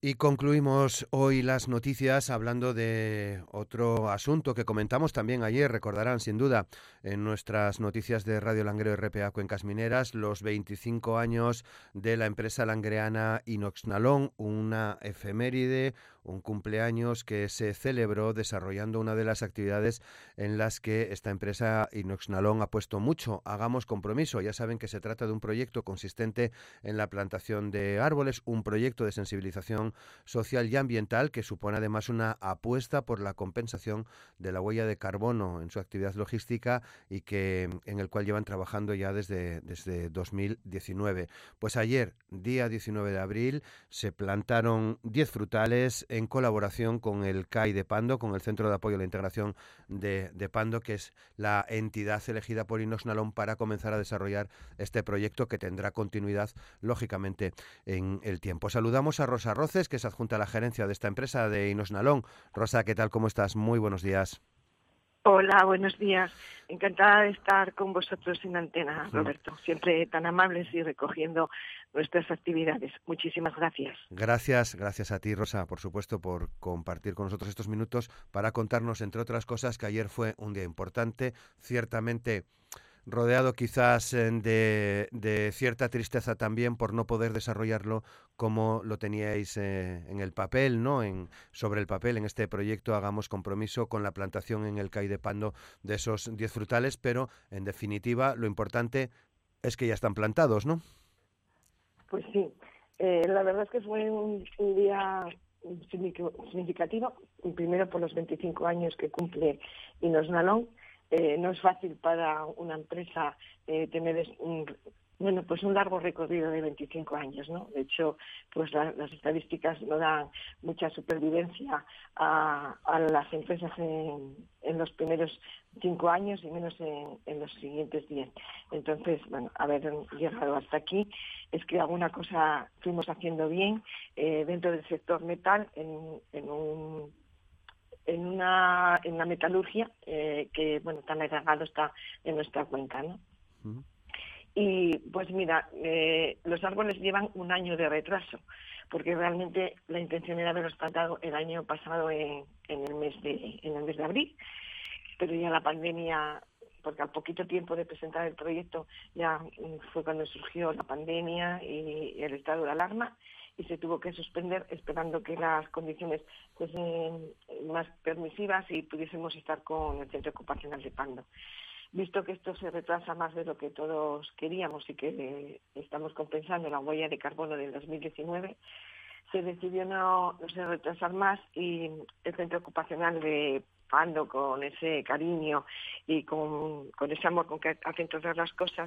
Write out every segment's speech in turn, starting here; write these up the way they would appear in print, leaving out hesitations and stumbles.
Y concluimos hoy las noticias hablando de otro asunto que comentamos también ayer, recordarán sin duda, en nuestras noticias de Radio Langreo RPA Cuencas Mineras, los 25 años de la empresa langreana Inoxnalón, una efeméride, un cumpleaños que se celebró desarrollando una de las actividades en las que esta empresa Inoxnalón ha puesto mucho. Hagamos compromiso. Ya saben que se trata de un proyecto consistente en la plantación de árboles, un proyecto de sensibilización social y ambiental que supone además una apuesta por la compensación de la huella de carbono en su actividad logística y que en el cual llevan trabajando ya desde 2019. Pues ayer, día 19 de abril, se plantaron 10 frutales en colaboración con el CAI de Pando, con el Centro de Apoyo a la Integración de Pando, que es la entidad elegida por Inoxnalón para comenzar a desarrollar este proyecto que tendrá continuidad, lógicamente, en el tiempo. Saludamos a Rosa Roces, que es adjunta a la gerencia de esta empresa de Inoxnalón. Rosa, ¿qué tal? ¿Cómo estás? Muy buenos días. Hola, buenos días. Encantada de estar con vosotros en antena, Roberto. Siempre tan amables y recogiendo nuestras actividades. Muchísimas gracias. Gracias a ti, Rosa, por supuesto, por compartir con nosotros estos minutos para contarnos, entre otras cosas, que ayer fue un día importante, ciertamente rodeado quizás de cierta tristeza también por no poder desarrollarlo como lo teníais en el papel, ¿no? Sobre el papel, en este proyecto Hagamos Compromiso con la plantación en el CAI de Pando de esos 10 frutales, pero en definitiva lo importante es que ya están plantados, ¿no? Pues sí, la verdad es que fue un día significativo, primero por los 25 años que cumple Inoxnalón. No es fácil para una empresa tener un largo recorrido de 25 años, ¿no? De hecho, pues las estadísticas no dan mucha supervivencia a las empresas en los primeros 5 años y menos en los siguientes 10. Entonces, bueno, haber llegado hasta aquí es que alguna cosa fuimos haciendo bien dentro del sector metal en la metalurgia que, bueno, tan agregado está en nuestra cuenca, ¿no? Uh-huh. Y pues mira, los árboles llevan un año de retraso, porque realmente la intención era haberlos plantado el año pasado en el mes de abril, pero ya la pandemia, porque al poquito tiempo de presentar el proyecto ya fue cuando surgió la pandemia y el estado de alarma, y se tuvo que suspender esperando que las condiciones fuesen más permisivas y pudiésemos estar con el centro ocupacional de Pando. Visto que esto se retrasa más de lo que todos queríamos y que estamos compensando la huella de carbono del 2019, se decidió no retrasar más, y el centro ocupacional de Pando, con ese cariño y con ese amor con que hacen todas las cosas,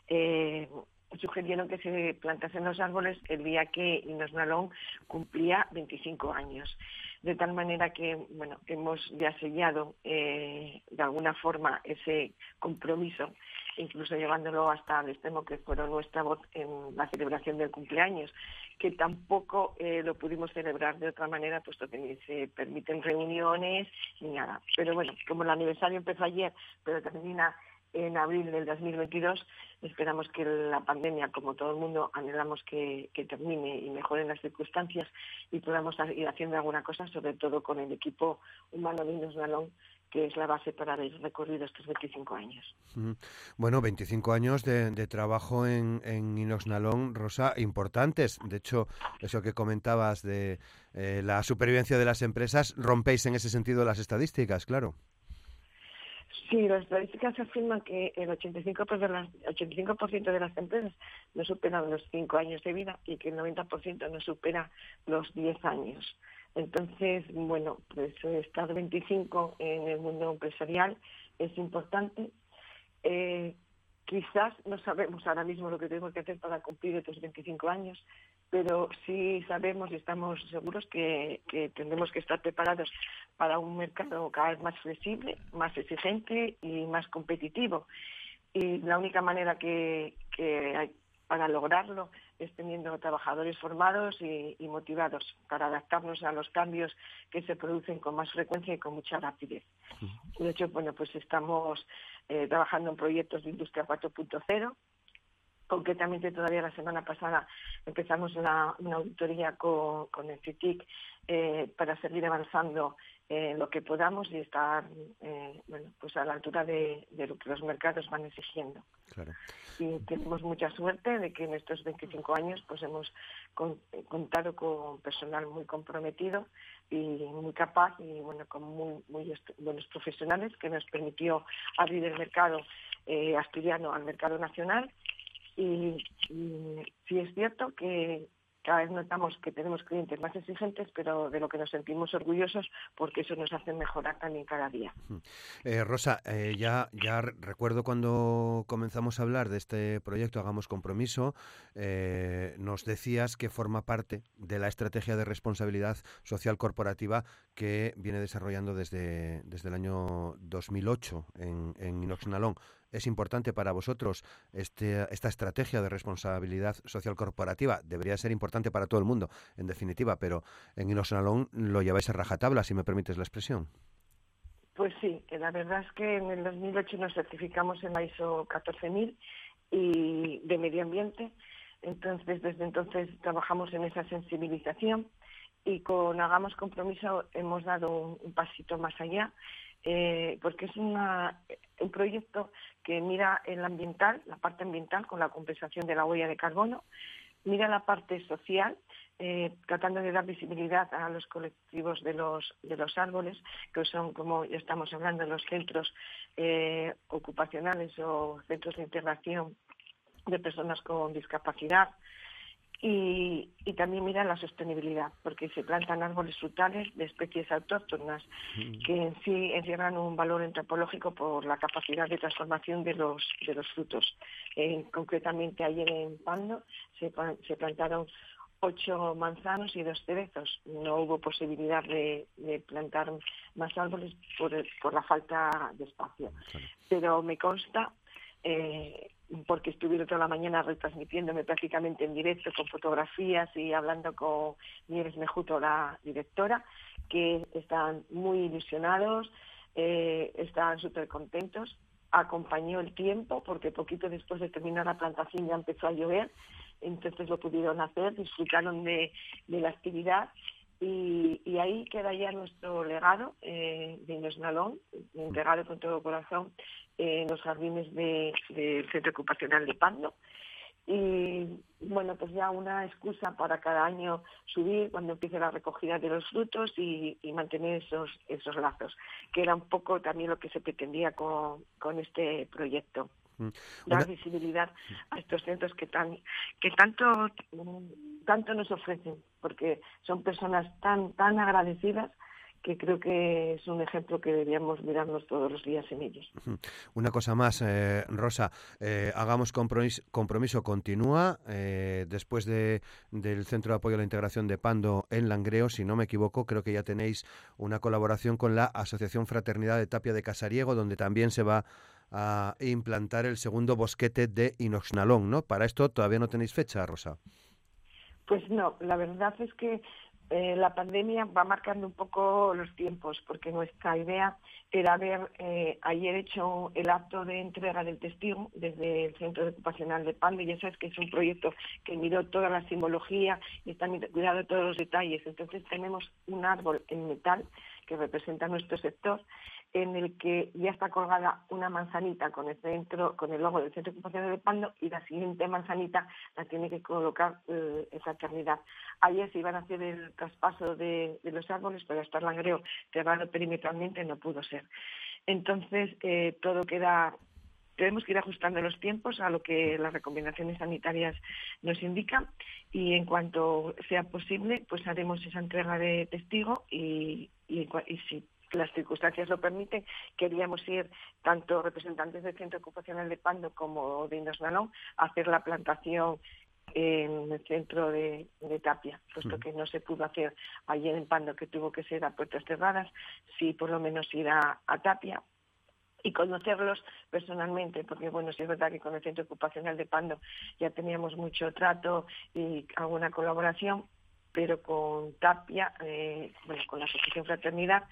sugirieron que se plantasen los árboles el día que Inoxnalón cumplía 25 años. De tal manera que, bueno, hemos ya sellado de alguna forma ese compromiso, incluso llevándolo hasta el extremo que fueron nuestra voz en la celebración del cumpleaños, que tampoco lo pudimos celebrar de otra manera, puesto que ni se permiten reuniones ni nada. Pero bueno, como el aniversario empezó ayer, pero termina en abril del 2022, esperamos que la pandemia, como todo el mundo, anhelamos que termine y mejoren las circunstancias y podamos ir haciendo alguna cosa, sobre todo con el equipo humano de Inoxnalón, que es la base para haber recorrido estos 25 años. Bueno, 25 años de trabajo en Inoxnalón, Rosa, importantes. De hecho, eso que comentabas de la supervivencia de las empresas, rompéis en ese sentido las estadísticas, claro. Sí, las estadísticas afirman que el 85% de las empresas no superan los 5 años de vida y que el 90% no supera los 10 años. Entonces, bueno, pues estar 25 en el mundo empresarial es importante. Quizás no sabemos ahora mismo lo que tenemos que hacer para cumplir estos 25 años, pero sí sabemos y estamos seguros que tendremos que estar preparados para un mercado cada vez más flexible, más exigente y más competitivo. Y la única manera que hay para lograrlo es teniendo trabajadores formados y motivados para adaptarnos a los cambios que se producen con más frecuencia y con mucha rapidez. De hecho, bueno, pues estamos trabajando en proyectos de Industria 4.0 Concretamente, todavía la semana pasada empezamos una auditoría con el CITIC para seguir avanzando en lo que podamos y estar pues a la altura de lo que los mercados van exigiendo. Claro. Y tenemos mucha suerte de que en estos 25 años pues hemos contado con personal muy comprometido y muy capaz y con muy buenos profesionales, que nos permitió abrir el mercado asturiano al mercado nacional. Y sí es cierto que cada vez notamos que tenemos clientes más exigentes, pero de lo que nos sentimos orgullosos, porque eso nos hace mejorar también cada día. Rosa, ya recuerdo cuando comenzamos a hablar de este proyecto Hagamos Compromiso, nos decías que forma parte de la estrategia de responsabilidad social corporativa que viene desarrollando desde el año 2008 en Inox Nalón. ¿Es importante para vosotros esta estrategia de responsabilidad social corporativa? Debería ser importante para todo el mundo, en definitiva, pero en Inox Nalón lo lleváis a rajatabla, si me permites la expresión. Pues sí, la verdad es que en el 2008 nos certificamos en la ISO 14000 y de medio ambiente. Entonces, desde entonces trabajamos en esa sensibilización y con Hagamos Compromiso hemos dado un pasito más allá, porque es un proyecto que mira la parte ambiental con la compensación de la huella de carbono, mira la parte social, tratando de dar visibilidad a los colectivos de los árboles, que son, como ya estamos hablando, los centros ocupacionales o centros de integración de personas con discapacidad. Y también mira la sostenibilidad, porque se plantan árboles frutales de especies autóctonas que en sí encierran un valor antropológico por la capacidad de transformación de los frutos. Concretamente ayer en Pando se plantaron 8 manzanos y 2 cerezos. No hubo posibilidad de plantar más árboles por la falta de espacio. Pero me consta, porque estuvieron toda la mañana retransmitiéndome prácticamente en directo con fotografías y hablando con Nieves Mejuto, la directora, que están muy ilusionados, están súper contentos. Acompañó el tiempo porque poquito después de terminar la plantación ya empezó a llover, entonces lo pudieron hacer, disfrutaron de la actividad. Y ahí queda ya nuestro legado de Inox Nalón, entregado con todo corazón en los jardines del Centro Ocupacional de Pando. Y bueno, pues ya una excusa para cada año subir cuando empiece la recogida de los frutos y mantener esos lazos, que era un poco también lo que se pretendía con este proyecto. Dar visibilidad a estos centros que tanto nos ofrecen, porque son personas tan agradecidas que creo que es un ejemplo que deberíamos mirarnos todos los días en ellos. Una cosa más, Rosa, Hagamos Compromiso continúa después del Centro de Apoyo a la Integración de Pando en Langreo, si no me equivoco, creo que ya tenéis una colaboración con la Asociación Fraternidad de Tapia de Casariego, donde también se va a implantar el segundo bosquete de Inox Nalón, ¿no? Para esto todavía no tenéis fecha, Rosa. Pues no, la verdad es que la pandemia va marcando un poco los tiempos, porque nuestra idea era haber ayer hecho el acto de entrega del testigo desde el Centro Ocupacional de Pando. Ya sabes que es un proyecto que miró toda la simbología y está cuidado todos los detalles. Entonces tenemos un árbol en metal que representa nuestro sector, en el que ya está colgada una manzanita con el logo del Centro Ocupacional de Pando, y la siguiente manzanita la tiene que colocar Fraternidad. Ayer se iban a hacer el traspaso de los árboles, pero hasta el Langreo cerrado perimetralmente no pudo ser. Entonces todo queda. Tenemos que ir ajustando los tiempos a lo que las recomendaciones sanitarias nos indican, y en cuanto sea posible, pues haremos esa entrega de testigo y si las circunstancias lo permiten, queríamos ir tanto representantes del Centro Ocupacional de Pando como de Inox Nalón a hacer la plantación en el centro de Tapia, puesto que no se pudo hacer ayer en Pando, que tuvo que ser a puertas cerradas. Sí, por lo menos ir a Tapia y conocerlos personalmente, porque bueno, sí es verdad que con el Centro Ocupacional de Pando ya teníamos mucho trato y alguna colaboración, pero con Tapia, con la Asociación Fraternidad,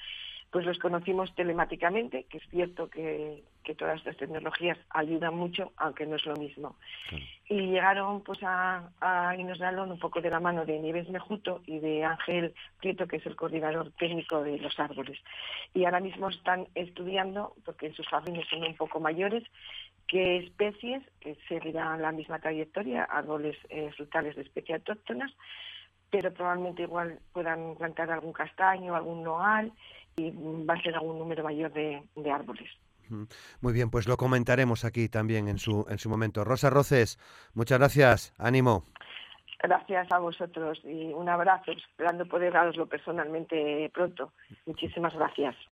pues los conocimos telemáticamente, que es cierto que todas estas tecnologías ayudan mucho, aunque no es lo mismo. Sí. Y llegaron pues a Inosnalón un poco de la mano de Nieves Mejuto y de Ángel Prieto, que es el coordinador técnico de los árboles. Y ahora mismo están estudiando, porque en sus jardines son un poco mayores, qué especies, que seguirán la misma trayectoria, árboles frutales de especies autóctonas, pero probablemente igual puedan plantar algún castaño, algún nogal, y va a ser algún número mayor de árboles. Muy bien, pues lo comentaremos aquí también en su momento. Rosa Roces, muchas gracias, ánimo. Gracias a vosotros y un abrazo, esperando poder daroslo personalmente pronto. Muchísimas gracias.